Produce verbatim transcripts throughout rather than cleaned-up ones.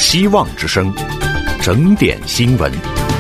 希望之声，整点新闻。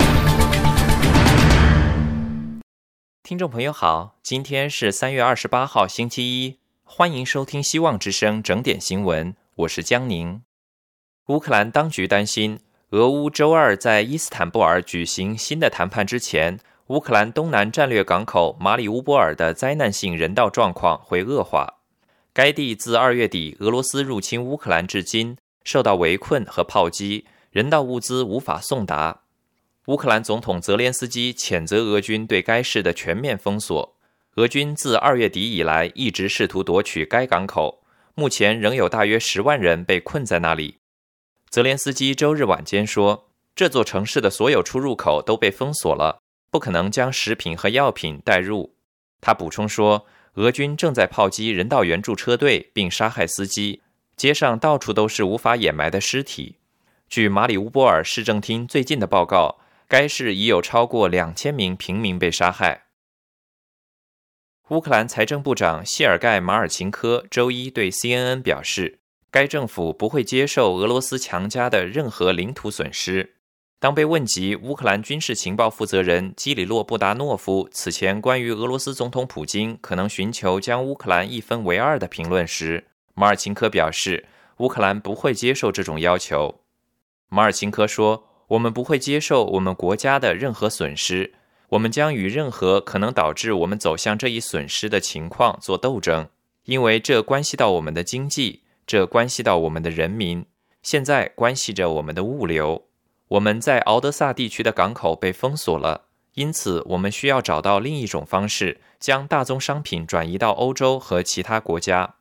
听众朋友好，今天是三月二十八号星期一，欢迎收听希望之声整点新闻，我是江宁。乌克兰当局担心，俄乌周二在伊斯坦布尔举行新的谈判之前，乌克兰东南战略港口马里乌波尔的灾难性人道状况会恶化。该地自二月底俄罗斯入侵乌克兰至今，受到围困和炮击，人道物资无法送达。乌克兰总统泽连斯基谴责俄军对该市的全面封锁。俄军自二月底以来一直试图夺取该港口，目前仍有大约十万人被困在那里。泽连斯基周日晚间说，这座城市的所有出入口都被封锁了，不可能将食品和药品带入。他补充说，俄军正在炮击人道援助车队并杀害司机，街上到处都是无法掩埋的尸体。据马里乌波尔市政厅最近的报告，该市已有超过两千名平民被杀害。乌克兰财政部长谢尔盖·马尔琴科周一对 C N N 表示，该政府不会接受俄罗斯强加的任何领土损失。当被问及乌克兰军事情报负责人基里洛·布达诺夫此前关于俄罗斯总统普京可能寻求将乌克兰一分为二的评论时，马尔琴科表示，乌克兰不会接受这种要求。马尔琴科说，我们不会接受我们国家的任何损失，我们将与任何可能导致我们走向这一损失的情况做斗争，因为这关系到我们的经济，这关系到我们的人民，现在关系着我们的物流。我们在敖德萨地区的港口被封锁了，因此我们需要找到另一种方式，将大宗商品转移到欧洲和其他国家。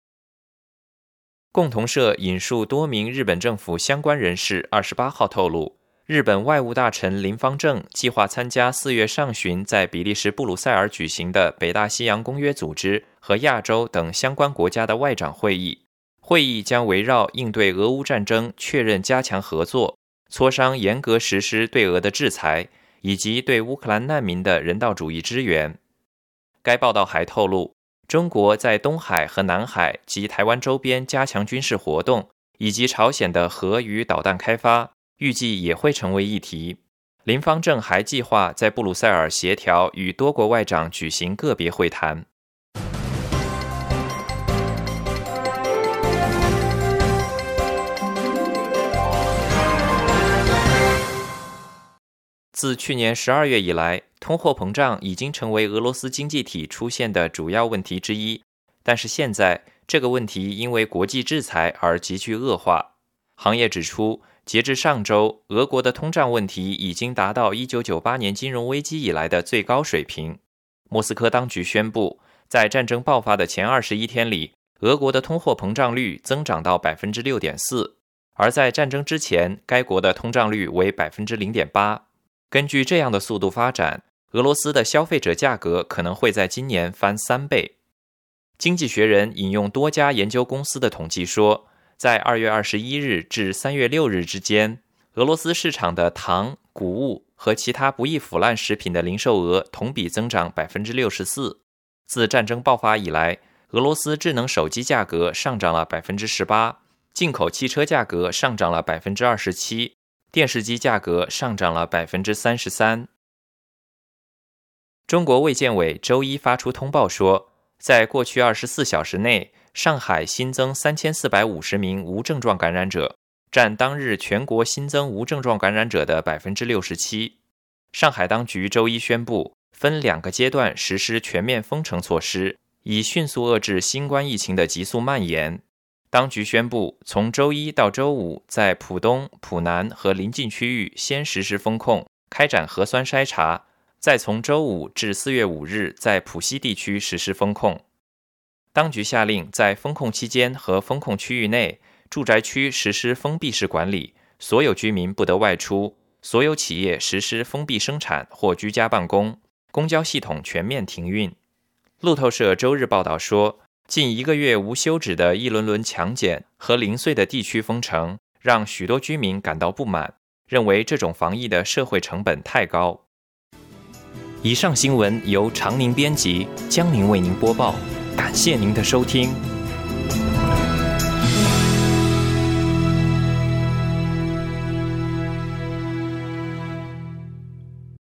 共同社引述多名日本政府相关人士二十八号透露，日本外务大臣林芳正计划参加四月上旬在比利时布鲁塞尔举行的北大西洋公约组织和亚洲等相关国家的外长会议。会议将围绕应对俄乌战争确认加强合作，磋商严格实施对俄的制裁，以及对乌克兰难民的人道主义支援。该报道还透露，中国在东海和南海及台湾周边加强军事活动，以及朝鲜的核与导弹开发，预计也会成为议题。林芳正还计划在布鲁塞尔协调与多国外长举行个别会谈。自去年十二月以来，通货膨胀已经成为俄罗斯经济体出现的主要问题之一，但是现在这个问题因为国际制裁而急剧恶化。行业指出，截至上周，俄国的通胀问题已经达到一九九八年金融危机以来的最高水平。莫斯科当局宣布，在战争爆发的前二十一天里，俄国的通货膨胀率增长到 百分之六点四， 而在战争之前，该国的通胀率为 百分之零点八。根据这样的速度发展，俄罗斯的消费者价格可能会在今年翻三倍。经济学人引用多家研究公司的统计说，在二月二十一日至三月六日之间，俄罗斯市场的糖、谷物和其他不易腐烂食品的零售额同比增长 百分之六十四。自战争爆发以来，俄罗斯智能手机价格上涨了 百分之十八， 进口汽车价格上涨了 百分之二十七，电视机价格上涨了 百分之三十三。 中国卫健委周一发出通报说，在过去二十四小时内，上海新增三千四百五十名无症状感染者，占当日全国新增无症状感染者的 百分之六十七。 上海当局周一宣布，分两个阶段实施全面封城措施，以迅速遏制新冠疫情的急速蔓延。当局宣布，从周一到周五，在浦东、浦南和邻近区域先实施封控，开展核酸筛查，再从周五至四月五日在浦西地区实施封控。当局下令在封控期间和封控区域内，住宅区实施封闭式管理，所有居民不得外出，所有企业实施封闭生产或居家办公，公交系统全面停运。路透社周日报道说，近一个月无休止的一轮轮强检和零碎的地区封城，让许多居民感到不满，认为这种防疫的社会成本太高。以上新闻由常宁编辑，江宁为您播报，感谢您的收听。